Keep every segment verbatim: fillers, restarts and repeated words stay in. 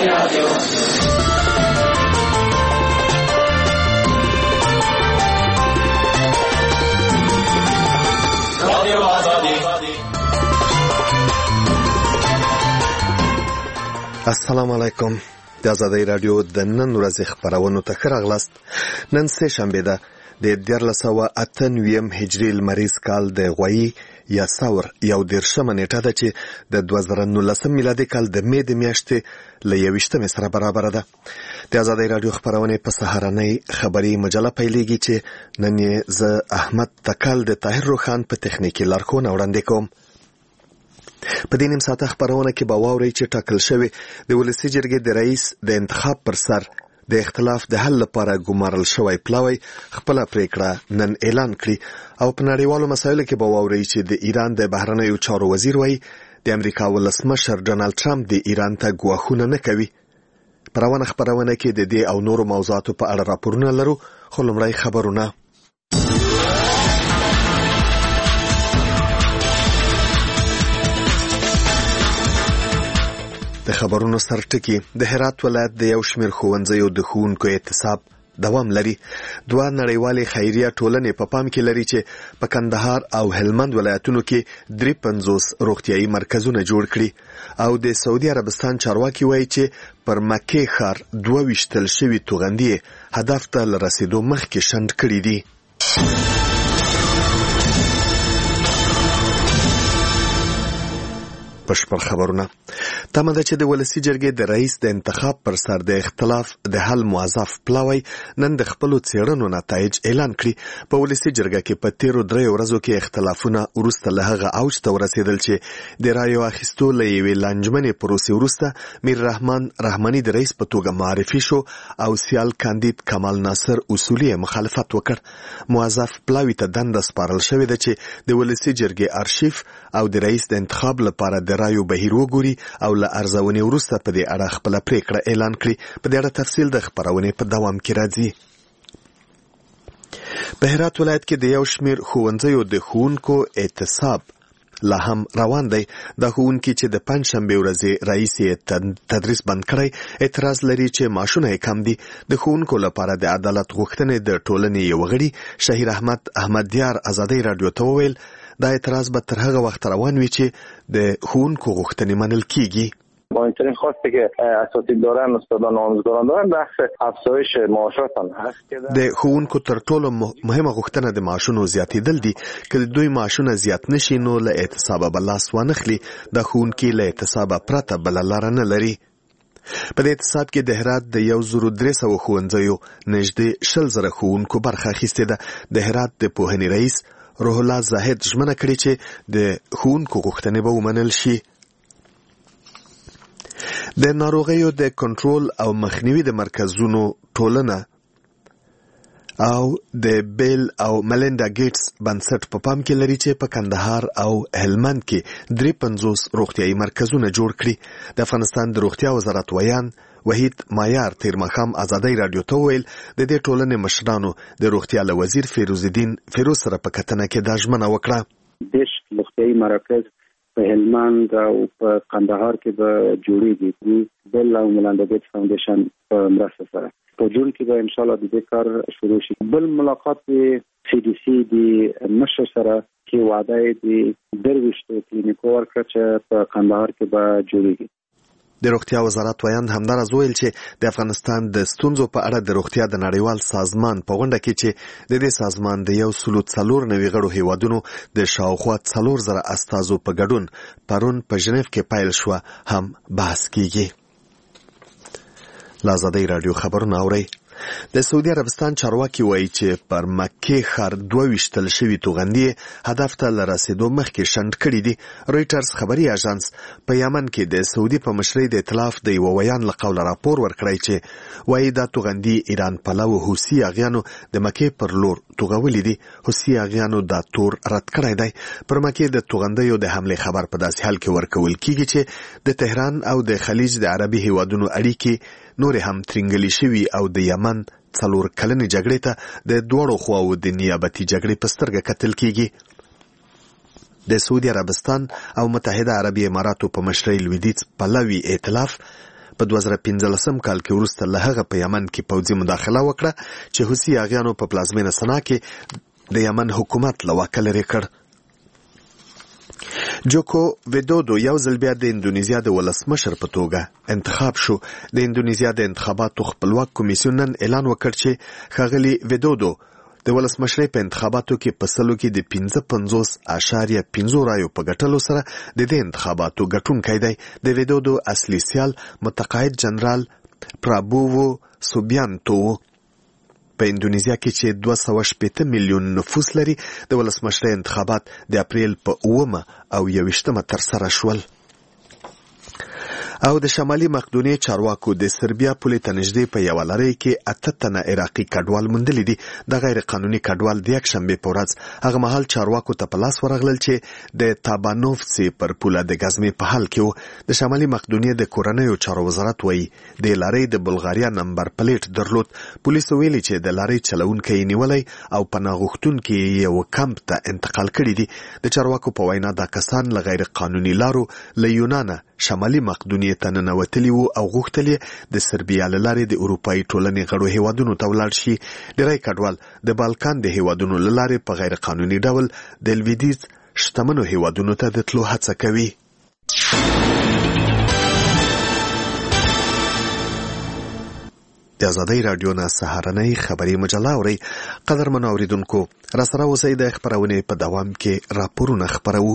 رادیو. رادیو آزادی. السلام علیکم. د آزادۍ رادیو د نن ورځې خپرونو ته ښه راغلاست. نن سه شنبه ده د دیارلس سوه اته نوي هجري لمریز کال د غویي یا ثور یو دېرشمه نیټه ده چې د دوه زره نولسم میلادي کال د مې د میاشتې له یویشتمې سره برابره ده. د آزادۍ رادیو خپرونې په سهارنۍ خبري مجله پیلېږي چې نن یې زه احمد تکل د طاهر روخان په تخنیکي لارښوونه وړاندې کوم. په دې نیم ساعته خپرونه کې به واورئ چې ټاکل شوی د ولسي جرګې د رئیس د انتخاب پر سر د اختلاف د حل لپاره ګمارل شوی پلاوی خپله پریکړه نن اعلان کړي او په نړیوالو مسایلو کې به واورئ چې د ایران د بهرنیو چارو وزیر وایي د امریکا ولسمشر ډونالد ټرمپ د ایران ته ګواښونه نه کوي. په روانه خپرونه کې د دې او نورو موضوعاتو په اړه راپورونه لرو، خو لومړی خبرونه. د خبرونو سرټکی د هرات ولایت د یو شمېر ښوونځیو د ښوونکو اعتصاب دوام لري. دوه نړیوالې خیریه ټولنې په پام کې لري چې په کندهار او هلمند ولایتونو کې درې پنځوس روغتیايي مرکزونه جوړ کړي او د سعودي عربستان چارواکي وایي چې پر مکې ښار دوه ویشتل شوي توغندي هدف ته له رسیدو مخکې شنډ کړي دي. بشپړ خبرونه. تمه ده چې د ولسي جرګې د رئیس د انتخاب پر سر د اختلاف د حل موظف پلاوی نن د خپلو څېړنو نتایج اعلان کړي. په ولسي جرګه کې په تیرو دریو ورځو کې اختلافونه وروسته له هغه اوج ته ورسېدل چې د رایو اخیستو له یوې لانجمنې پروسې وروسته میر رحمان رحماني د رئیس په توګه معرفي شو او سیال کاندید کمال ناصر اصولي مخالفت وکړ. موظف پلاوی ته دنده سپارل شوې ده چې د ولسي جرګې ارشیف او د رئیس د انتخاب لپاره د رایو بهیر وګوري او له ارزونې وروسته په دې اړه خپله پریکړه اعلان کړي. په دې اړه تفصیل د خپرونې په دوام کې راځي. په هرات ولایت کې د یو شمېر ښوونځیو د ښوونکو اعتصاب لا هم روان دی. د ښوونکي چې د پنجشنبې ورځې رئیس یې تدریس بند کړی اعتراض لري چې معاشونه یې کم دي. د ښوونکو لپاره د عدالت غوښتنې د ټولنې یو غړي شهیر احمد احمدیار آزادۍ رادیو ته وویل دا اعتراض به تر هغه وخت روان وي چې د ښوونکو غوښتنې منل کیږي. مهمترین خواسته که اساتید دارن استادان و آموزگاران دارن بحث افزایش معاشات هم هست که د ښوونکو تر ټولو مهمه غوښتنه د معاشونو زیاتېدل دي. که د دوی معاشونه زیات نشي نو له اعتصابه به لاس وانخلي. د ښوونکي له اعتصابه پرته بله لاره نه لري. په دې اعتصاب کې د هرات د یو زرو درې سوه ښوونځیو نږدې شل زره ښوونکو برخه اخیستې ده. د هرات د پوهنې رئیس روح الله زاهد ژمنه کړې چې د ښوونکو غوښتنې به ومنل شي. د ناروغیو د کنټرول او مخنیوي د مرکزونو ټولنه او د بیل او ملینډا ګیټس بنسټ په پام کې لري چې په کندهار او هلمند کې درې پنځوس روغتیايي مرکزونه جوړ کړي. د افغانستان د روغتیا وزارت ویان وحید مایار تیر ماښام آزادۍ رادیو ته وویل د دې ټولنې مشرانو د روغتیا له وزیر فیروز الدین فیروز سره په کتنه کې دا ژمنه وکړه. دېرش روغتیايي مراکز په هلمند او په کندهار کې به جوړېږي. بیل او ملینډا ګیټس فاونډیشن په مرسته سره په جون کې به ان شاء الله د دې کار شروع شي. بل ملاقات د سی ډي سی د مشر سره کې وعده دی درويشتو کلینیکو ورکړه چې په کندهار کې به جوړېږي. د روغتیا وزارت ویاند همداراز ویل چې د افغانستان د ستونزو په اړه د روغتیا د نړیوال سازمان په غونډه کې چې د دې سازمان د یو سلو څلور نوي غړو هیوادونو د شاوخوا څلور زره استازو په ګډون پرون په ژنیف کې پیل شوه هم بحث کیږي. له آزادۍ رادیو خبرونه اورئ. د سعودي عربستان چارواکي وایي چې پر مکې ښار دوه ویشتل شوي توغندي هدف ته له رسېدو مخکې شنډ کړي دي. رویټرز خبري اژانس په یمن کې د سعودي په مشرۍ د ائتلاف د یوه ویان له قوله راپور ورکړی چې وایي دا توغندي ایران پلو حوثي اغیانو د مکې پر لور توغولي دي. حوثي اغیانو دا تور رد کړی دی. پر مکې د توغندیو د حملې خبر په داسې حال کې ورکول کیږي چې د تهران او د خلیج د عربي هیوادونو اړیکې نور هم ترنګلي شوي او د یمن څلور کلنې جګړې ته د دواړو خواو د نیابتي جګړې په سترګه کتل کیږي. د سعودي عربستان او متحده عربي اماراتو په مشرۍ لویدیځ پلوي ائتلاف په دوه زره پنځلسم کال کې وروسته له هغه په یمن کې پوځي مداخله وکړه چې حوثي اغیانو په پلازمینه سنا کې د یمن حکومت له واکه لرې کړ. جوکو ویدودو یو ځل بیا د اندونیزیا د ولسمشر په توګه انتخاب شو. د اندونیزیا د انتخاباتو خپلواک کمیسیون نن اعلان وکړ چې ښاغلي ویدودو د ولسمشرۍ په انتخاباتو کې په سلو کې د پنځه پنځوس اعشاریه پنځه رایو په ګټلو سره د دې انتخاباتو ګټونکی دی. د ویدودو اصلي سیال متقاعد جنرال پرابوو سوبیانتو په اندونیزیا کې چې دوه سوه شپېته میلیون نفوس لري د ولسمشرۍ انتخابات د اپریل په اوومه او یویشتمه ترسره شول. او د شمالي مقدونیې چارواکو د سربیا پولې ته نږدې په یوه لړۍ کې اته تنه عراقي کډوال موندلي دي. د غیر قانوني کډوال د یکشنبې په ورځ هغه مهال چارواکو ته په لاس ورغلل چې د تابانوفسي پر پوله د ګزمې په حال کې و. د شمالي مقدونیې د کورنیو چارو وزارت وایي د لړۍ د بلغاریا نمبر پلیټ درلود. پولیسو ویلي چې د لړۍ چلونکی یې نیولی او پناه غوښتونکي یې یو کمپ ته انتقال کړي دي. د چارواکو په وینا دا کسان له غیر قانوني لارو له یونانه شمالي مقدونیې ته ننوتلي وو او غوښتل یې د سربیا له لارې د اروپایي ټولنې غړو هیوادونو ته ولاړ شي. ډېری کډوال د بالکان د هیوادونو له لارې په غیر قانوني ډول د لویدیځ شتمنو هیوادونو ته د تلو هڅه کوي. د آزادۍ راډیو نه سهارنۍ خبري مجله اورئ. قدرمنو اوریدونکو، راسره اوسئ، د خپرونې په دوام کې راپورونه خپروو.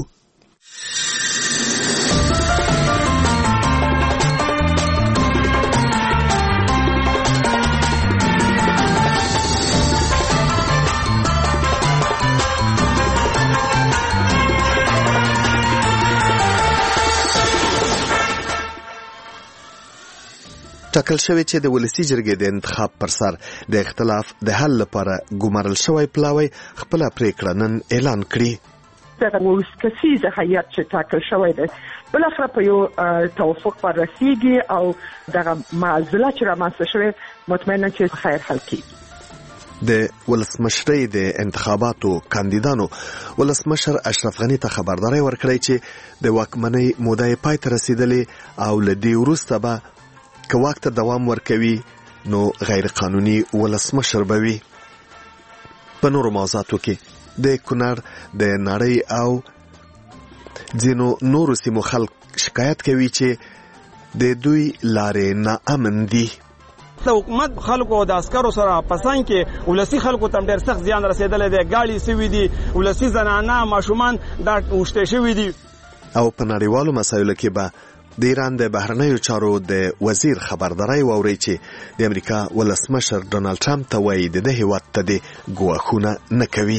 ټاکل شوی چې د ولسي جرګې د انتخاب پر سر د اختلاف د حل لپاره ګمارل شوی پلاوی خپل پریکړه نن اعلان کړي. دغه وسکسیزه هیئت چې ټاکل شوی دی بل اخر په یو توافق پر رسیدي او دغه معضله چې رامنځته شوی مطمئنا چې خیر حل کیږي. د ولسمشرۍ د انتخاباتو کاندیدانو ولسمشر اشرف غنی ته خبرداري ورکړی چې د واکمنۍ موده پای ته رسیدلې او له دې وروسته به که واک ته دوام ورکوي نو غیر قانوني ولسمشر به وي. په نورو موضوعاتو کې د کونړ د نړۍ او ځینو نورو سیمو خلک شکایت کوي چې د دوی لارې ناامن دي. د حکومت خلکو د عسکرو سره پسان کې ولسی خلکو ته ډېر سخت زیان رسیدلی دی. ګاډي سوي دي، ولسی زنانه ماشومان دا وشته شوي دي. او په نړیوالو مسایلو کې به د ایران د بهرنیو چارو د وزیر خبرداری واوري چې د امریکا ولسمشر ډونالد ټرمپ ته وایي د دې هیواد ته د ګواښونه نه کوي.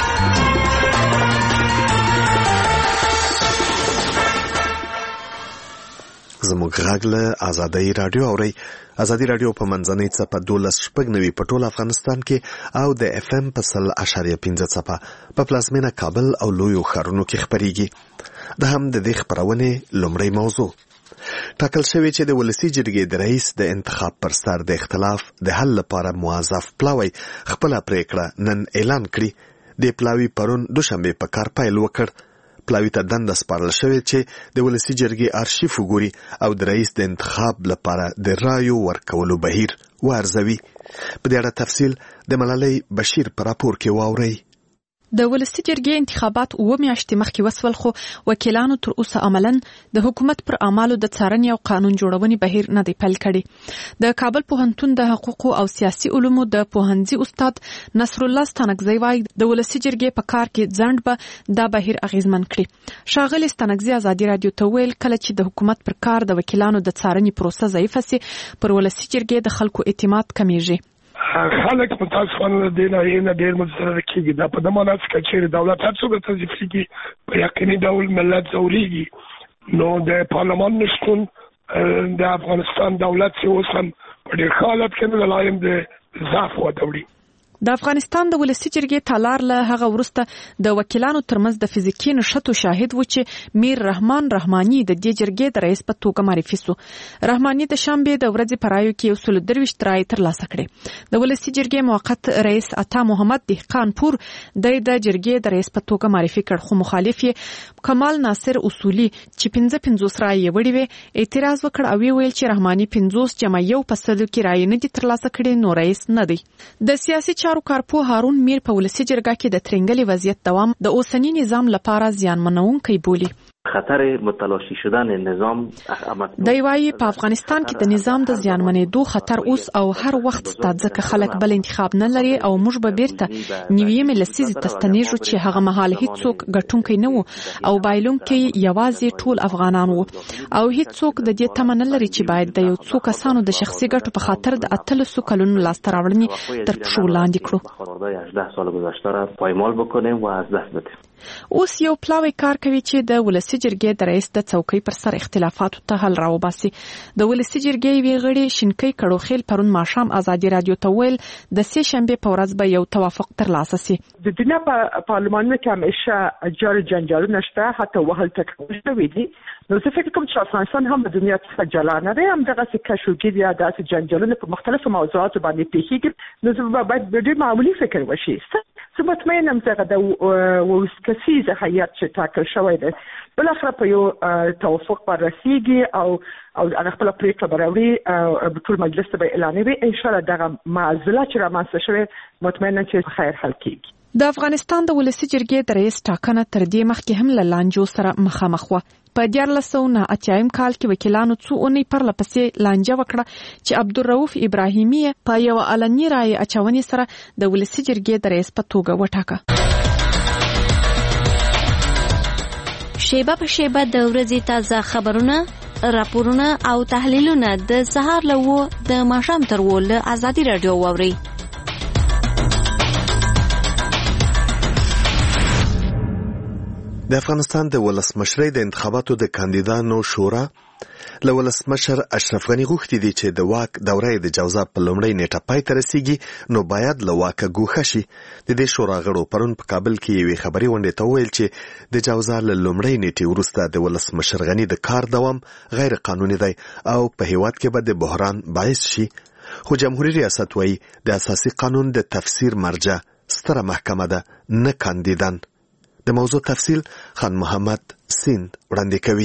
زموږ غږ له آزادۍ راډیو اورئ. آزادۍ راډیو په منځنۍ څپه دولس شپږ نوي په ټول افغانستان کې او د اف ام په سل اشاریه پنځه څپه په پلازمینه کابل او لویو ښارونو کې خپریږي. دا هم د دې خپرونې لومړی موضوع. ټاکل شوی چې د ولسي جرګې د رئیس د انتخاب پر سر د اختلاف د حل لپاره موظف پلاوی خپل پریکړه نن اعلان کړي. د پلاوی پرون دوشنبه په کار پیل وکړ. پلاوی ته دنده سپارل شوې چې د ولسي جرګې ارشیف وګوري او د رئیس د انتخاب لپاره د رایو ورکولو بهیر وارزوي. په دې اړه تفصیل د ملالۍ بشیر په راپور کې واورئ. د ولسي جرګې انتخابات اوه میاشتې مخکې وسول، خو وکیلانو تر اوسه عملاً د حکومت پر اعمالو د څارنې او قانون جوړونې بهیر نه دی پیل کړی. د کابل پوهنتون د حقوقو او سیاسي علومو د پوهنځي استاد نصر الله ستانکزی وایي د ولسي جرګې په کار کې ځنډ به دا بهیر اغیزمن کړي. ښاغلي ستانکزی ازادي راډیو ته ویل کله چې د حکومت پر کار د وکیلانو د څارنې پروسه ضعیفه سي پر ولسي جرګې د خلکو اعتماد کمیږي. خلک متاسفانه د دې نه نه ډېر متضرر کېږي. دا په دمانه چې چیرې دولت هر څوک توظیف کېږي په یقیني ډول ملت ځورېږي. نو د پارلمان نشتون د افغانستان دولت چې اوس هم په ډېر ښه حالت کې نه لایم د ضعف وده وړي. د افغانستان د ولسی جرګې تالار له هغه وروسته د وکیلانو ترمنځ د فزیکي نشټو شاهد و چې میر رحمان رحماني د دې جرګې د رئیس په توګه معرفي شو. رحماني د شنبه د ورځې پرایو کې یو سل درویشت رای ترلاسه کړې. د ولسی جرګې موقت رئیس عطا محمد دهقان پور د د جرګې د رئیس په توګه معرفي کړ، خو مخالف یې کمال ناصر اصولي چې پنځه پنځوس رای یې وړي وي اعتراض وکړ او ویل چې رحماني پنځوس جمع یو په سلو کې رای نه دي ترلاسه کړي، نو رئیس نه دی. د سیاسي چارو کارپو هارون میر په ولسی جرګه کې د ترنګلي وضعیت دوام د اوسنی نظام لپاره زیانمنونکی بولی. خطر متلاشی شدن نظام دی وايي په افغانستان کې د نظام د زیانمنېدو خطر اوس او هر وخت ستاد ځکه خلک بل انتخاب نه لري او موږ به بیرته نیویمه لسیزه تستنیږو چې هغه مهال هیڅوک ګټونکی نه وو او بایلونکي یوازې ټول افغانان وو او هیڅوک د دې تمه نه لري چې باید د یو څو کسانو د شخصي ګټو په خاطر د اتلسو کلونو لاسته راوړنې تر پښو لاندې کړو. هجده سال گذشته را پایمال بکنیم و از دست بدیم. اوس یو پلاوی کار کوي چې د ولسی جرګې د رئیس د څوکۍ پر سر اختلافاتو ته حل راوباسي. د ولسی جرګې وی غړي شینکۍ کړوخیل پرون ماښام ازادي رادیو ته ویل د سه شنبه په ورځ به یو توافق ترلاسه شي. د دنیا په پارلمان کې همیشه جار جنجال نشته، حتی وهل تکول شوی دي. نو زه فکر کوم چې افغانستان هم د دنیا څخه جلا نه دی، هم دغه کشوګیر یا داسې جنجالونه په مختلفو موضوعاتو باندې پیښیږي. نو زه باید ډېر معمولي فکر وشي. زه مطمئنم چې د وسکسیزه هیئت چې ټاکل شوی دی بل اخر په یو توافق پر رسیږي او او هغه خپل پریکړه براوړي ټول مجلس ته اعلانوي. ان شاء الله دغه معضله چې رامنځته شوی مطمئنم چې خیر حل کیږي. د افغانستان د ولسی جرګې د رئیس ټاکنه تر دې مخکې هم له لانجو سره مخامخ و. په دیارلس سوه نه اتیایم کال کې وکیلانو څو اونۍ پرله پسې لانجه وکړه چې عبدالرؤف ابراهیمي په یو علني رای اچونې سره د ولسی جرګې د رئیس په توګه وټاکه. شیبه په شیبه د ورځې تازه خبرونه، راپورونه او تحلیلونه د سهار له و د ماښام تر و له ازادي رادیو واورئ. د افغانستان د ولسمشرۍ د انتخاباتو د کاندیدانو شورا له ولسمشر اشرف غني غوښتي دي چې د واک دوره د جوزا په لومړۍ نیټه پای ته رسیږي، نو باید له واکه ګوښه شي. د دې شورا غړو پرون په کابل کې یوې خبري غونډې ته وویل چې د جوزا له لومړۍ نیټې وروسته د ولسمشر غني د کار دوام غیر قانوني دی او په هیواد کې به د بحران باعث شي. خو جمهوریت ریاست وایي د اساسي قانون د تفسیر مرجع ستره محکمه ده، نه کاندیدان. د موضوع تفصیل خان محمد سیند وړاندې کوي.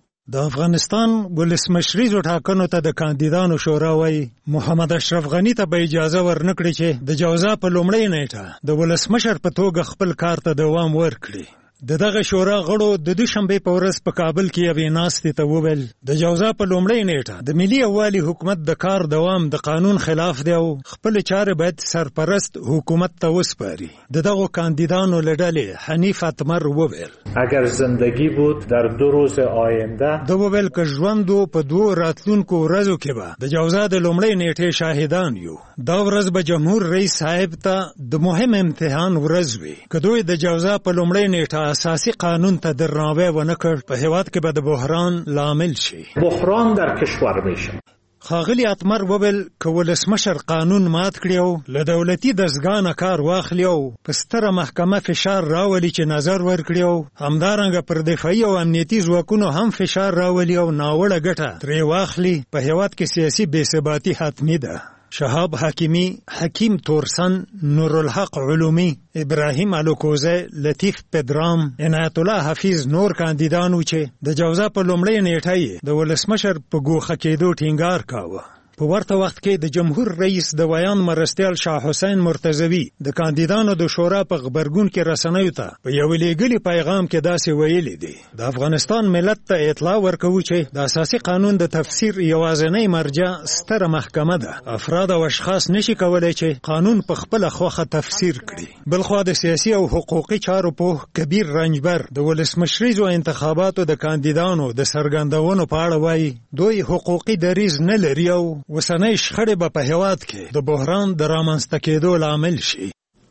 د افغانستان ولسمشریزو ټاکنو ته د کاندیدانو شورا وايي محمد اشرف غني ته به اجازه ورنکړي چې د جوزا په لومړۍ نیټه د ولسمشر په توګه خپل کار ته دوام ورکړي. د دغه شورا غړو د دوشنبه په ورځ په کابل کې یوې ناستې ته وویل د جوزا په لومړۍ نیټه د ملي یووالي حکومت د کار دوام د قانون خلاف دی او خپل چارې باید سرپرست حکومت ته وسپاري. د دغو کاندیدانو له ډلې حنیف اتمر وویل اگر زندگی بود در دو روز آینده د وویل که ژوند په دوو راتلونکو ورځو کې به د جوزا د لومړۍ نیټې شاهدان یو. دا ورځ به جمهور رئیس صاحب ته د مهم امتحان ورځ وي. که دوی د جوزا په لومړۍ نیټه اساسي قانون ته درناوی ونه کړ، په هیواد کې به د بحران لامل شي. بحران در کشور میشه. ښاغلي اتمر وویل که ولسمشر قانون مات کړي او له دولتي دستګاه کار واخلي او په ستره محکمه فشار راولي چې نظر ورکړي او همدارنګه پر دفاعي او امنیتي ځواکونو هم فشار راولي او ناوړه ګټه ترې واخلي، په هیواد کې سیاسي بې ثباتي حتمي ده. شهاب حکیمی، حکیم تورسن، نورالحق علومی، ابراهیم الوکوزه، لطیف پدرام، عنایت الله حفیظ نور کاندیدانو چې د جوزا په لومړۍ نیټه د ولسمشر په ګوښه کېدو ټینګار کاوه. په ورته وخت کې د جمهور رئیس د ویان مرستیال شاه حسین مرتضوی د کاندیدانو د شورا په خبرګون کې رسنیو ته په یو لېږلي پیغام کې داسې ویلي دي د افغانستان ملت ته اطلاع ورکوو چې د اساسي قانون د تفسیر یوازینۍ مرجع ستره محکمه ده. افراد او اشخاص نشي کولای چې قانون په خپله خوښه تفسیر کړي. بلخوا د سیاسي او حقوقي چارو په کبیر رنجبر د ولسمشریزو انتخاباتو د کاندیدانو د څرګندونو په اړه وایي دوی حقوقي دریځ نه لري او وسنۍ شخړې به په هیواد کې د بحران د رامنځته کېدو لامل شي.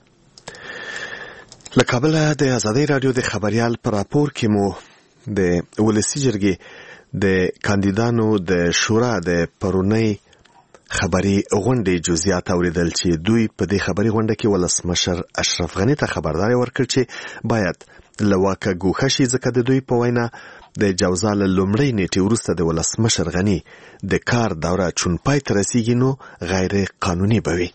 له کابله د ازادۍ راډیو د خبریال په راپور کې مو د ولسی جرګې د کاندیدانو د شورا د پرونۍ خبري غونډې جزئیات اوریدل چې دوی په دې خبري غونډه کې ولسمشر اشرف غنی ته خبرداري ورکړ چې باید لواکه ګوښه شي، ځکه د دوی په وینا د جوزا له لومړۍ نیټې وروسته د ولسمشر غنی د کار دوره چون پای ته رسیږي نو غیر قانوني به وي.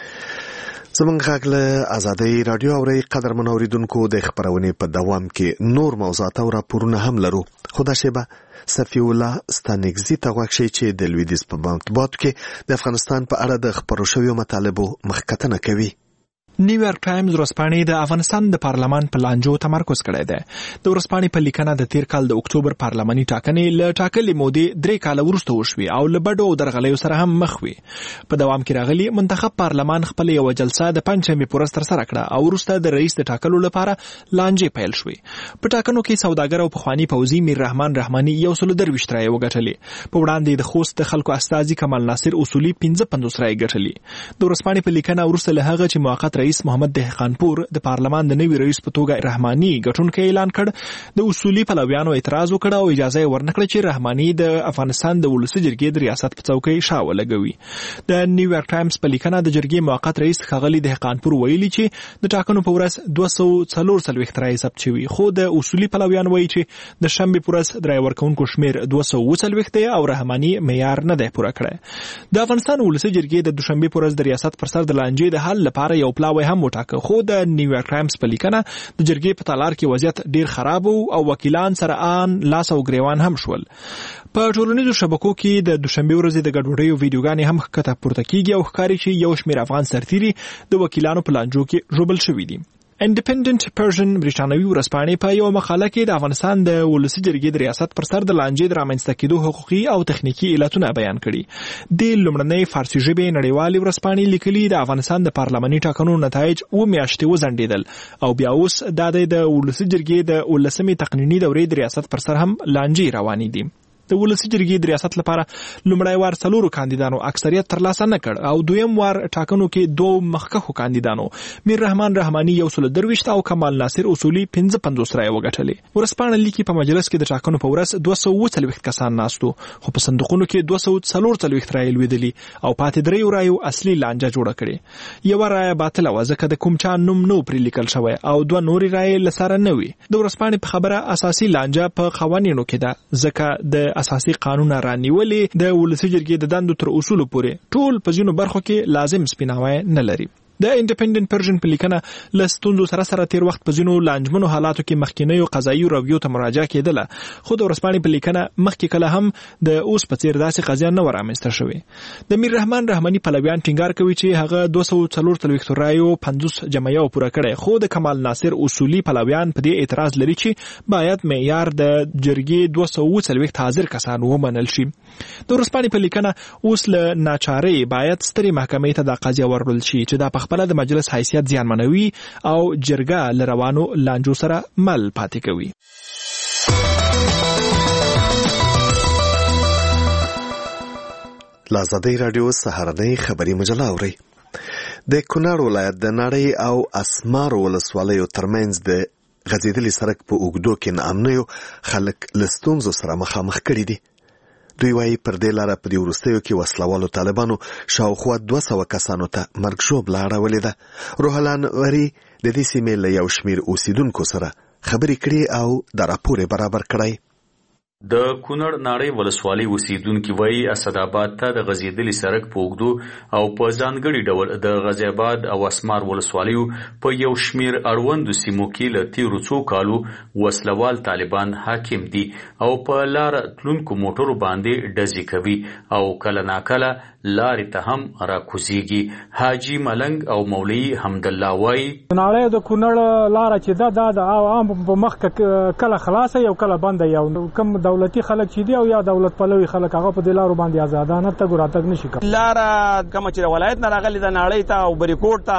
زمونږ غږ له ازادۍ راډیو اورئ. قدرمن اوریدونکو، د خپرونې په دوام کې نور موضوعات او راپورونه هم لرو، خو دا شیبه صفی الله ستانګزي ته غوښ شي چې د لویدیځ په مطبوعاتو کې د افغانستان په اړه د خبرو شویو مطالبو مخکتنه کوي. نیویارک ټایمز ورځپاڼې د افغانستان د پارلمان په لانجو تمرکز کړی دی. د ورځپاڼې په لیکنه د تیر کال د اکتوبر پارلماني ټاکنې له ټاکلې مودې درې کاله وروسته وشوې او له بډو او درغلیو سره هم مخ وي. په دوام کې راغلي منتخب پارلمان خپل یو جلسه د پنځمې پورس تر سره کړه او وروسته د رئیس د ټاکلو لپاره لانجې پیل شوې. په ټاکنو کې سوداګر او پخوانی پوځي میر رحمان رحماني یو سل درویشت رایې وګټلې. په وړاندې د خوست د خلکو استازي کمال ناصر اصولي پنځه پنځوس رایې ګټلې. د ورځپاڼې په لیکنه وروسته له هغه چې موقت رئیس محمد دهقانپور د پارلمان د نوي رئیس په توګه رحماني ګټونکی اعلان کړ، د اصولي پلویانو اعتراض وکړ او اجازه یې ورنکړه چې رحماني د افغانستان د ولسي جرګې د ریاست په څوکۍ شا ولګوي. د نیویارک ټایمز په لیکنه د جرګې موقت رئیس ښاغلي دهقانپور ویلي چې د ټاکنو په ورځ دوه سوه څلور څلوېښت رایې ثبت شوي، خو د اصولي پلویان وایي چې د شنبې په ورځ د رایې ورکوونکو شمېر دوه سوه اووه څلوېښت دی او رحماني معیار نه دی پوره کړی. د افغانستان ولسي جرګې د دوشنبې په ورځ د ریاست پر سر د لانجې د حل لپاره یو پلاوی هم وټاکه، خو د نیویارک ټایمز په لیکنه د جرګې په تالار کې وضعیت ډیر خراب او وکیلان سره آن لاس او ګریوان هم شول. په ټولنیزو شبکو کې د دوشنبې ورځې د ګډوډیو ویډیوګانې هم ښکته پورته کیږي او ښکاري چې یو شمېر افغان سرتیري د وکیلانو په لانجو کې ژوبل شوي دي. انډیپندنت پرشن برېټانوي ورځپاڼې په یو مقاله کې د افغانستان د ولسي جرګې د ریاست پر سر د لانجې د رامنځته کېدو حقوقي او تخنیکي علتونه بیان کړي. د لومړنۍ فارسي ژبې نړیوالې ورځپاڼې لیکلي د افغانستان د پارلماني ټاکنو نتایج اوه میاشتې وځنډېدل او بیا اوس د د ولسي جرګې د ولسمې تقنیني دورې د ریاست پر سر هم لانجې روانې دي. د ولسي جرګې د ریاست لپاره لومړی وار څلورو کاندیدانو اکثریت ترلاسه نه کړ او دویم وار ټاکنو کې دوه مخکښو کاندیدانو میر رحمان رحماني یو سل درویشت او کمال ناصر اصولي پنځه پنځوس رایې وګټلې. ورځپاڼه لیکي په مجلس کې د ټاکنو په ورځ دوه سوه اووه څلوېښت کسان ناستو، خو په صندوقونو کې دوه سوه څلور څلوېښت رایې لوېدلي او پاتې دریو رایو اصلي لانجه جوړه کړې. یوه رایه باطله وه ځکه د کوم چا نوم نه پرې لیکل شوی او دوه نورې رایې له سره نه وي. د ورځپاڼې په خبره اساسي لانجه په قوانینو کې ده، ځکه د اساسي قانون رانیولې د ولسي جرګې د دندو تر اصولو پورې ټول په ځینو برخو کې لازم سپیناوی نه لري. د انډیپندنت پرشن په لیکنه له ستونزو سره سره تیر وخت په ځینو لانجمنو حالاتو کې مخکینیو قضایي رویو ته مراجعه کېدله، خو د ورځپاڼې په لیکنه مخکې کله هم د اوس په څیر داسې قضیه نه وه رامنځته شوې. د میر رحمان رحماني پلویان ټینګار کوي چې هغه دوه سوه څلور څلوېښتو رایو پنځوس جمعیه پوره کړی، خو د کمال ناصر اصولي پلویان په دې اعتراض لري چې باید معیار د جرګې دوه سوه اووه څلوېښت حاضر کسان ومنل شي. د ورځپاڼې په لیکنه اوس له ناچارۍ باید سترې محکمې ته دا قضیه وروړل شي چې دا پخپله د مجلس حیثیت زیانمنوي او جرګه له روانو لانجو سره مل پاتې کوي. له ازادۍ راډیو سهارنۍ خبري مجله اورئ. د کونړ ولایت د ناړۍ او اسمارو ولسوالیو ترمنځ د غځېدلي سړک په اوږدو کې ناامنیو خلک له ستونزو سره مخامخ کړي دي. دوی وایي پر دې لاره په دې وروستیو کې وسلوالو طالبانو شاوخوا دوه سوه کسانو ته مرګ ژوبله اړولې ده. روح الله انوري د دې سیمې له یو شمېر اوسیدونکو سره خبرې کړي او د راپور یې برابر کړی. د کونړ ناړۍ ولسوالۍ اوسیدونکي وایي اسداباد ته د غځېدلي سړک په اوږدو او په ځانګړي ډول د غازي اباد او اسمار ولسوالیو په یو شمېر اړوندو سیمو کې له تیرو څو کالو وسلوال طالبان حاکم دي او په لار تلونکو موټرو باندې ډزې کوي او کله ناکله لارې ته هم راکوزیږي. حاجي ملنګ او مولوي حمدالله وایي ناړۍ د کونړ لاره چې ده دا د عام په مخ کله خلاصه یو کله بنده یو کم دولتي خلک چې دی او یا دولت پلوي خلک هغه په دې لارو باندې آزادانه تګ راتګ نشي کولی. لاره کومه چې ولایت نه راغلې ده ناړۍ ته او بریکوټ ته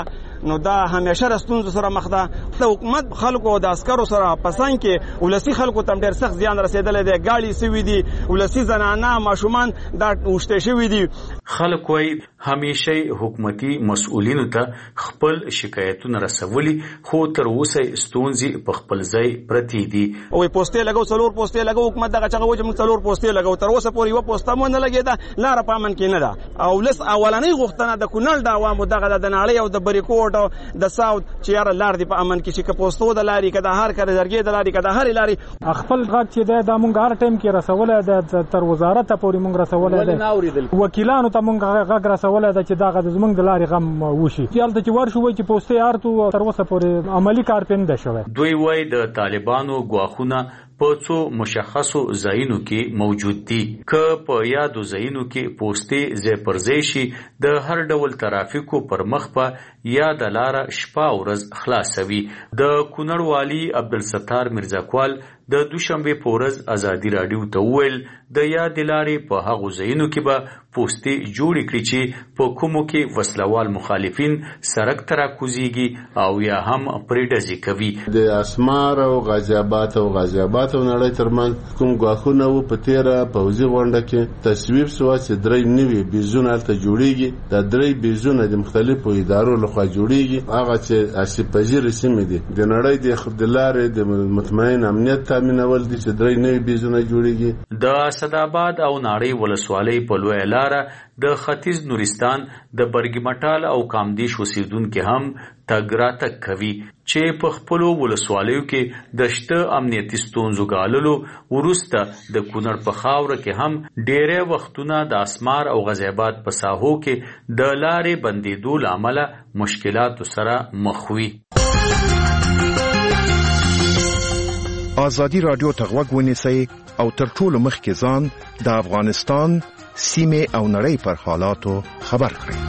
نو دا همیشه راستونزو سره مخ ده. د حکومت خلکو او د عسکرو سره پسند کې ولسی خلکو تم ډیر سخت زیان رسیدل دي، گاڑی سوي دي، ولسی زنانه ماشومان دا وشته شوی دي. خلک وای همیشه حکومتي مسؤلینو ته خپل شکایتونه رسولي، خو تر اوسه ستونزې په خپل ځای پرتی دي. او پوسټه لګاو څلور پوسټه لګاو حکومت دغه چغه وجه موږ څلور پوسټه لګاو، تر اوسه پورې یو پوسټه مونږ نه لګیدا، لار په امن کې نه ده. او لس اولنۍ غوښتنه د کونړ د عوامو دغه د نړۍ او د بریکوټ او د ساوث چې یاره لار دی په امن کې چې که پوسټو د لاري که د هر کړه درګې د لاري که د هر لاري خپل غږ چې ده د مونږ هر ټایم کې رسوله ده، تر وزارت پورې مونږ رسوله ده، وکیلانو ته مونږ غږ رسوله ده چې دغه زمونږ د لاري غم وشي. چې هلته چې ورشو وایي چې پوسټې ارتو تر اوسه پورې عملي کار پې نه ده شوی. دوی وایي د طالبانو ګواښونه په څو مشخصو ځایونو کې موجود دي. که په یادو ځایونو کې پوسټې ځای پر ځای شي، د هر ډول ترافیکو پر مخ په یا د لاره شپه ورځ خلاصوي. د کونړ والي عبدالستار مرزاکوال د دوشنبه په ورځ ازادي راډیو ته وویل د یادې لارې په هغو ځایونو کې به پوسټې جوړې کړي چې په کومو کې وسلوال مخالفین سړک ته راکوزیږي او یا هم پرې ډزې کوي. د اسمار او غازي آباد او غازي آباد او نړۍ ترمنځ کوم ګواښونه وو په تیره پوځي غونډه کې تصویب شو چې درې نوي بیزونه هلته جوړیږي. دا درې بیزونه د مختلفو ادارو لخوا جوړیږي. هغه چې آسیب پذیرې سیمې دي د نړۍ د لارې د مطمئن امنیت تامینول دي چې درې نوي بیزونه جوړیږي. د اسداباد او ناړۍ ولسوالۍ په لویه لاره د ختیځ نورستان د برګمټال او کامدیش اوسیدونکو هم تګ راتګ کوي چې په خپلو ولسوالیو کې د شته امنیتي ستونزو ګاللو وروسته د کونړ په خاوره کې هم ډېری وختونه د اسمار او غازي آباد په ساحو کې د لارې بندېدو له امله مشکلاتو سره مخ وي. ازادي راډیو ته غوږ ونیسئ او تر ټولو مخکې ځان د افغانستان سیمې او نړۍ پر حالاتو خبر کړئ.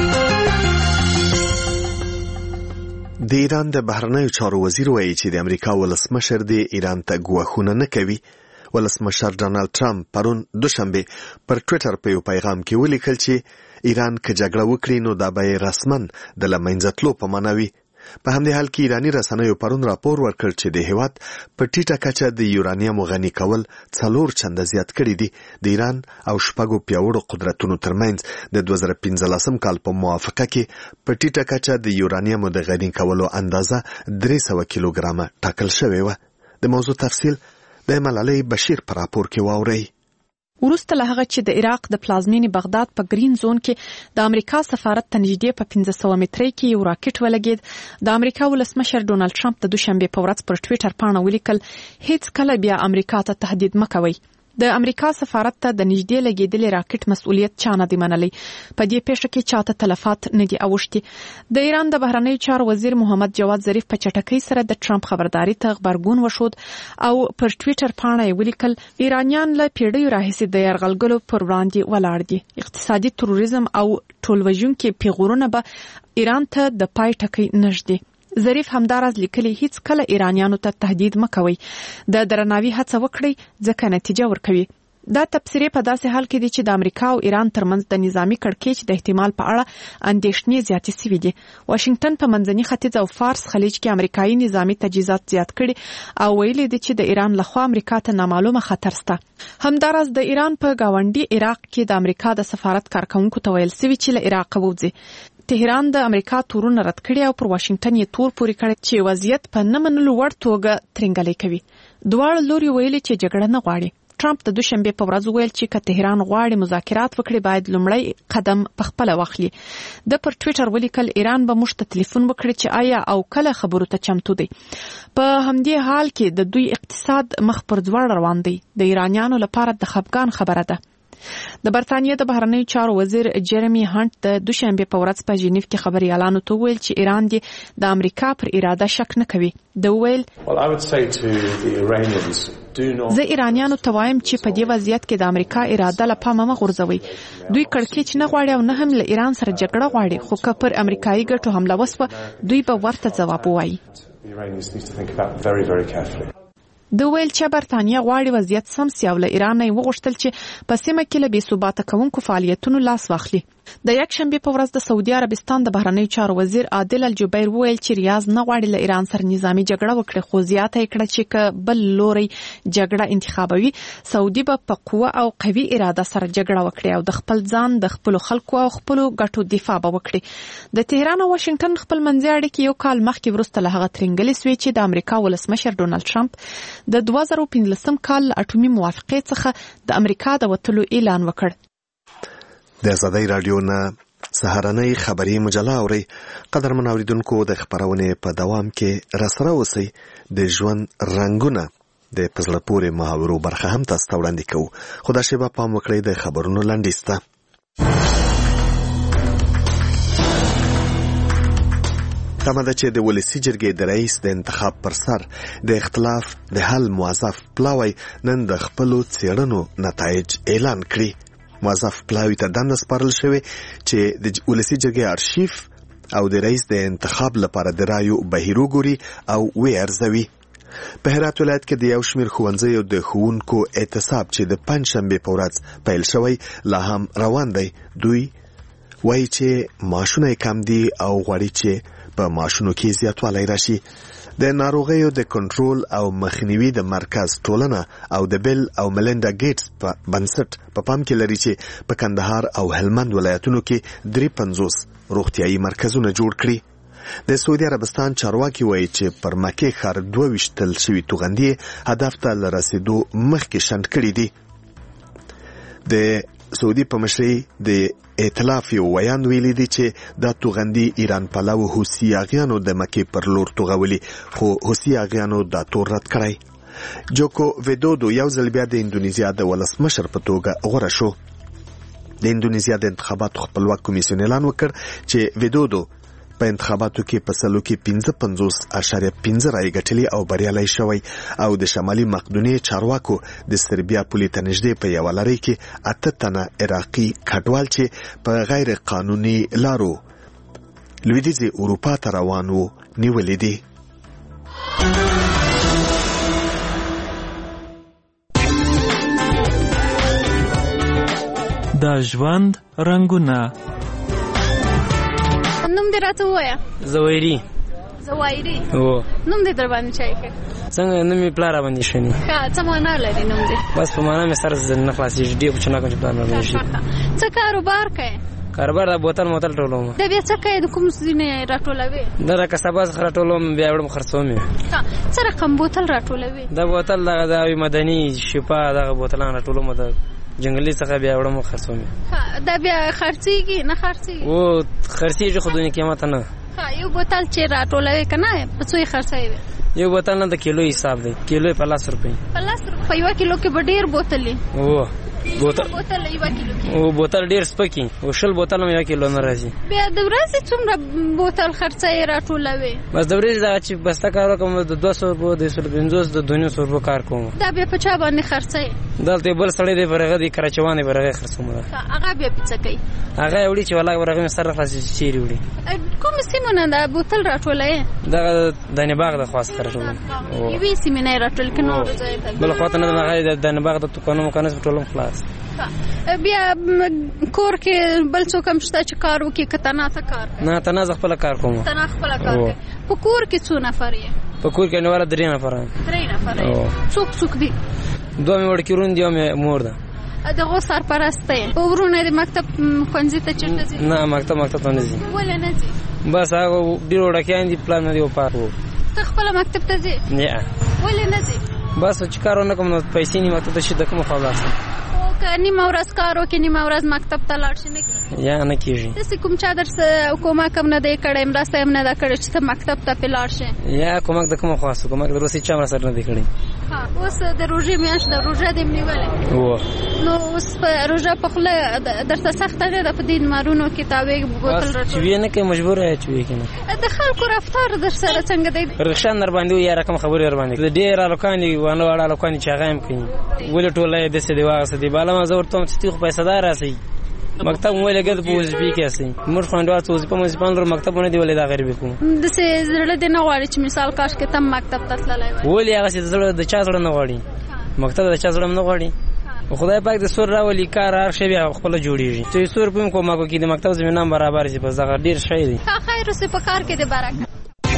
د ایران د بهرنیو چارو وزیر وایي چې د امریکا ولسمشر د ایران ته ګواښونه نه کوي. ولسمشر ډانلډ ټرمپ پرون دوشنبه پر ټویټر په یو پیغام کې ولیکل چې ایران که جګړه وکړي نو دا به رسماً د له منځه تلو په معنا وي. په همدې حال کې ایرانی رسنیو پرون راپور ورکړ چې د هیواد په ټیټه کچه د یورانیم غني کول څلور چنده زیات کړي دي. د ایران او شپږو پیاوړو قدرتونو ترمنځ د دوه زره پنځلسم کال په موافقه کې په ټیټه کچه د یورانیم د غني کولو اندازه درې سوه کیلوګرامه ټاکل شوې وه. د موضوع تفصیل د ملالۍ بشیر په راپور کې واورئ. وروسته له هغه چې د عراق د پلازمینې بغداد په گرین زون کې د امریکا سفارت ته نږدې په پنځه سوه مترۍ کې یو راکټ ولګید، د امریکا ولسمشر ډونالډ ټرمپ د دوشنبه په ورځ پر ټویټر پاڼه ولیکل هیڅ کله بیا امریکا ته تهدید مکوئ. د امریکا سفارت ته د نږدې لګیدلې راکټ مسؤلیت چا نه دی منلی. په دې پیښه کې چاته تلفات نه دي اوښتي. د ایران د بهرنیو چارو وزیر محمد جواد ظریف په چټکۍ سره د ټرمپ خبرداري ته غبرګون وښود او پر ټویټر پاڼه یې ولیکل ایرانیان له پیړیو راهیسې د یرغلګرو پر وړاندې ولاړ دي. اقتصادي تروریزم او ټولوژونکي پیغورونه به ایران ته د پای ټکی نږدې. ظریف همداراز لیکلي هیڅ کله ایرانیانو ته تهدید مکوئ، د درناوي هڅه وکړئ ځکه نتیجه ورکوي. دا تبصرې په داسې حال کې دي چې د امریکا او ایران ترمنځ د نظامی کړکېچ د احتمال په اړه اندېښنې زیاتې سوي دي. واشنگټن په منځني ختیځ او فارس خلیج کې امریکایي نظامی تجهیزات زیات کړي او ویلي دي چې د ایران لخوا امریکا ته نامعلومه خطر شته. همداراز د ایران په گاونډي عراق کې د امریکا د سفارت کارکونکو ته ویل سوي چې له عراق ووځي. تهران د امریکا تورونه رد کړي او پر واشنگټن یې تور پوري کړي چې وضعیت په نه منلو وړ توګه ترنګلې کوي. دواړه لوري ویلي چې جګړه نه غواړي. ټرمپ د دوشنبه په ورځ ویل چې که تهران غواړي مذاکرات وکړي باید لومړی قدم په خپل واخلي. د پر ټویټر ولیکل ایران به موږ ته ټلیفون وکړي چې آیا او کله خبرو ته چمتو دی. په همدې حال کې د دوی اقتصاد مخ پر ځوړ روان دی. د ایرانیانو لپاره د خفګان خبره ده. د برتانیې د بهرنیو چارو وزیر جرمی هانت د دوشنبه په ورځ په ژنیف کې خبريالانو ته ویل چې ایران د امریکا پر اراده شک نه کوي. د ویل زه ایرانیانو ته وایم چې په دې وضعیت کې د امریکا اراده له پامه مه غورځوي. دوی کړکېچ نه غواړي او نه هم له ایران سره جګړه غواړي، خو که پر امریکایي ګټو حمله وسوه دوی به ورته ځواب ووایي. د ویل چې برتانیه غواړي وضعیت سم سي او له ایران یې وغوښتل چې په سیمه کې له بې ثباته کوونکو فعالیتونو لاس واخلي. د یک شنبه په ورځ د سعودي عربستان د بهرنی چارو وزیر عادل الجبیر ویل چې ریاض نه غواړي له ایران سره نظامی جګړه وکړي، خو زیاته کړه چې ک بل لوري جګړه انتخابوي سعودي به په قوه او قوي اراده سره جګړه وکړي او د خپل ځان د خپل خلکو او خپل ګټو دفاع به وکړي. د تهران او واشنگټن خپل منځي اړیکې یو کال مخکې وروسته له هغه ترنګلې سوي چې د امریکا ولسمشر ډونالد ټرمپ د دوه زره پنځلسم کال اټومي موافقې څخه د امریکا د وتلو اعلان وکړ. د آزادۍ رادیو نه سهارنۍ خبري مجله اوري. قدرمن اوریدونکو د خبرونې په دوام کې راسره اوسئ. د ژوند رنگونه د پزړه پورې محاورو برخه هم تاسو ته وړاندې کوو، خو دا شیبه پام وکړئ د خبرونو لنډیز ته. تمه ده چې د ولسي جرګې د رئیس د انتخاب پر سر د اختلاف د حل موظف پلاوی نن د خپلو څېړنو نتایج اعلان کړي. موظف پلاوی ته دنده سپارل شوې چې د ولسي جرګې ارشیف او د رئیس د انتخاب لپاره د رایو بهیر وګوري او وی ارزوي. په هرات ولایت کې د یو شمېر ښوونځیو د ښوونکو اعتصاب چې د پنجشنبې په ورځ پیل شوی لا هم روان دی. دوی وایي چې معاشونه کم دي او غواړي چې په معاشونو کې زیاتوالی راشي. د ناروغیو د کنټرول او مخنیوي د مرکز ټولنه او د بیل او ملینډا ګیټس په بنسټ په پام کې لري چې په کندهار او هلمند ولایتونو کې درې پنځوس روغتیايي مرکزونه جوړ کړي. د سعودي عربستان چارواکي وایي چې پر مکې ښار دوه ویشتل شوي توغندي هدف ته له رسیدو مخکې شنډ کړي دي. د سعودي په مشرۍ د ائتلاف یو ویان ویلي دي چې دا توغندي ایران پلو حوثي اغیانو د مکې پر لور توغولي، خو حوثي اغیانو دا تور رد کړی. جوکو ویدودو یو ځل بیا د اندونیزیا د ولسمشر په توګه غوره شو. د اندونیزیا د انتخاباتو خپلواک کمیسیون اعلان وکړ چې ویدودو په انتخاباتو کې په سلو کې پنځه پنځوس اعشاریه پنځه رایې ګټلې او بریالی شوی، او د شمالي مقدونیې چارواکو د سربیا پولې ته نږدې په یوه لړۍ کې اته تنه عراقي کډوال چې په غیر قانوني لارو لویدیځې اروپا ته روان وو نیولې دي. د ژوند رنګونه. نوم دې راته ووایه. زوایري. زوایري. او نوم دې در باندې چا ایښی؟ څنګه نوم یې پلار راباندې ایښی دی. ښه، څه معنا لري نوم دې؟ بس په معنا مې سر نه خلاصېږي، ډېر په چنا کوم چې پلار راباندې ایښی. څه کاروبار کوې؟ کاروبار د بوتل موتل ټولوم. دا بیا څه کوې؟ د کوم ځینې راټولوې؟ دا د کسبه څخه راټولوم، بیا وړم خرڅوم یې. څه رقم بوتل راټولوې؟ دا بوتل دغه د مدني شفا دغه بوتلان راټولوم، د جنگلي څخه بیا وړم خرڅوم یې. دا بیا خرڅېږي نه خرڅېږي؟ او خرڅېږي خو دونې قیمت نه. یو بوتل چې راټولوې که نه په څو یې خرڅوې؟ یو بوتل نه د کیلو حساب دی، کیلو یې په لس روپۍ. په لس روپۍ په یوه کیلو کې به ډېر بوتل وي. او بوتل بوتل یوه کیلو کې او بوتل ډېر سپکي، او شل بوتل هم یوه کیلو نه راځي. بیا د ورځې څومره بوتل خرڅوې راټولوې؟ بس د ورځې دغه چې بسته کار وکړم د دوه سوه روپو د سلو پنځوس د دوه نیم سوه روپو کار کوم. دا بیا په چا باندې خرڅوې؟ دلته بل سړی دی پر هغه دی کراچوان دی پر هغه خرڅوم. هغه بیا په څه کوي؟ هغه یې وړي چې والله پر هغه مې سر خلاصېږي چې چیرې وړي. کومې سیمو نه دا بوتل راټولوې؟ دغه دانې باغ د خوا څخه راټولوم. یوې سیمې نه یې راټول که نورو ځایو ته؟ بله خوا ته نه ده، هغه د دانې باغ د دوکانو مکانو څخه ټولوم خلاص. بیا کور کې بل څوک هم شته چې کار وکړي که تنها ته کار کوې؟ نه، تنها زه خپله کار کوم. تنها خپله کار کوې. په کور کې څو نفر یې؟ په کور کې انډیواله درې نفره. درې نفره یې. څوک څوک دي؟ دوه مې وړکي ورون دي، یو مې مور ده. دغو سرپرسته یې؟ ورونه دې مکتب ښوونځي ته چېرته ځي؟ نه، مکتب مکتب ته نه ځي. ولې نه ځي؟ بس هغه ډېر وړکیان دي، پلار نه دی وفات و. ته خپله مکتب ته ځې؟ نه. ولې نه ځې؟ بس چې کار ونه کړم نو پیسې نیم مکتب ته شي، د کومه خوا ولاړ شم. که نیمه ورځ کار وکړې نیمه ورځ مکتب ته لاړ شي نه کېږي؟ یا نه کېږي. داسې کوم چا درسه کومک هم نه دی کړی، مرسته هم نه ده کړې چې ته مکتب ته پرې لاړ شې؟ یا کومک د کومه خوا سو؟ کومک د روسي چا مرسته نه دی کړی. اوس د روژې میاشت ده، روژه دې نیولې نو اوس په روژه په خوله درته سخته نه ده په دې لمرونو کې تاوې بوتل راټول؟ چې ویې نه کوې مجبوره یې چې ویې که نه. د خلکو رفتار در سره څنګه دی؟ رخشان در باندې یا رقم خبرې در باندې ډېر هلکان دي، واړه واړه هلکان دي چې هغه هم کوي. ولې ټوله یې داسې دی واغسته دی. بالا ما زه ورته وایم چې تی خو پیسه دار راسئ، مکتب مو ولې ګرځي په وظیفې کې اسئ. موږ خوندوار څه وظیفه وظیفه نه لرو، مکتب ونه دی ولې دا غریبي کوو. داسې زړه دې نه غواړي چې مثال کاش کې ته مکتب ته تللی وای؟ ولې هغسې د زړه د چا زړه نه غواړي؟ مکتب د چا زړه هم نه غواړي. خدای پاک د سور راولي کار هر شی بیا خپل جوړیږي چې سور په کومه کو کې د مکتب زمینام برابر شي بس دا ډیر شي دی خیر اوسه په کار کې د برکت.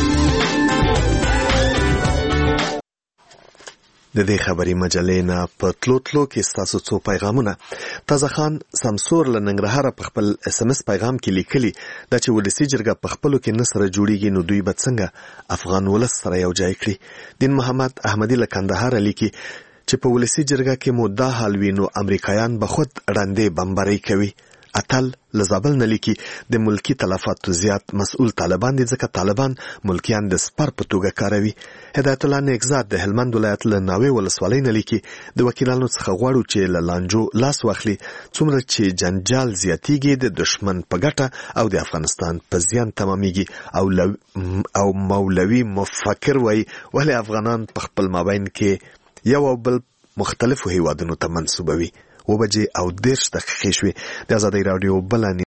د دې خبري مجلې نه په تلو تلو کې ستاسو څو پیغامونه. تازه خان سمسور له ننګرهار په خپل اس ام اس پیغام کې لیکلي دا چې ولسی جرګه په خپلو کې نه سره جوړیږي نو دوی به څنګه افغان ولس سره یو ځای کړي. دین محمد احمدی له کندهار لیکي چې په ولسی جرګه کې مو دا حال وینو امریکایان به خود وړاندې بمباري کوي. اتل لزابل نه لیکي د ملکی تلفاتو زیات مسؤل طالبان دي ځکه طالبان ملکیان د سپر په توګه کاروي. هدایت الله نگزاد د هلمند ولایت له ناوې ولسوالۍ نه لیکي د وکیلانو څخه غواړو چې له لانجو لاس واخلي څومره چې جنجال زیاتیږي د دشمن په ګټه او د افغانستان په زیان تمامېږي او لو او مولوي مفکر وای ولې افغانان په خپل مابین کې یو او بل مختلفو هیوادونو ته منسوبوي. و بجې او دیرش دقیقې شوې. د آزادۍ راډیو بل